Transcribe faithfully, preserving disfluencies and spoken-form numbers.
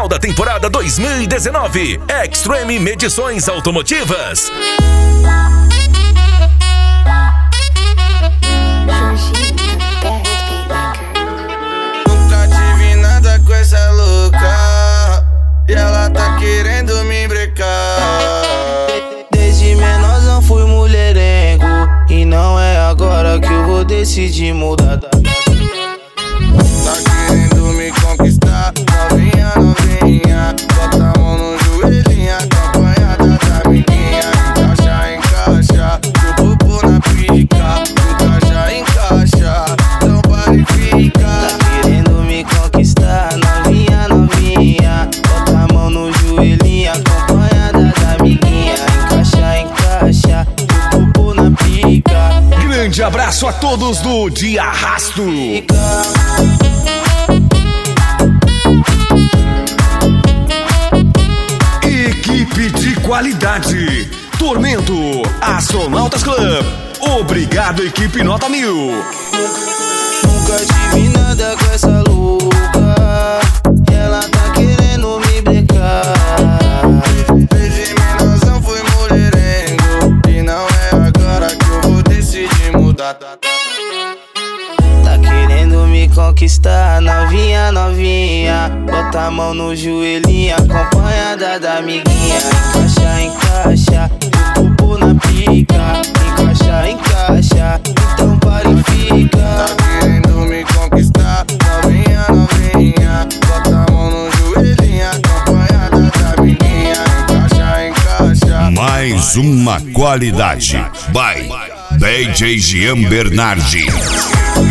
final da temporada dois mil e dezenove. Extreme Medições Automotivas. Nunca tive nada com essa louca e ela tá querendo me brecar. Desde menorzão fui mulherengo e não é agora que eu vou decidir mudar. Tá querendo me conquistar, novinha, novinha. Bota a mão no joelhinho, acompanhada da amiguinha. Encaixa, encaixa, o popo na pica. Encaixa, encaixa, não para e fica. Tá querendo me conquistar, novinha, novinha. Bota a mão no joelhinho, acompanhada da amiguinha. Encaixa, encaixa, o popo na pica. Grande abraço a todos do De Arrasto. Equipe de qualidade. Tormento, Astronautas Club. Obrigado, equipe Nota Mil. Nunca tive nada com essa louca e ela tá querendo me brecar. Desde menorzão fui mulherengo e não é agora que eu vou decidir mudar. Tá querendo me conquistar, novinha, novinha. Bota a mão no joelhinho, acompanhada da amiguinha. Encaixa, encaixa, o popo na pica. Encaixa, encaixa, então para e fica. Tá querendo me conquistar, novinha, novinha. Bota a mão no joelhinho, acompanhada da amiguinha. Encaixa, encaixa. Mais uma qualidade. By D J Jean Bernardi.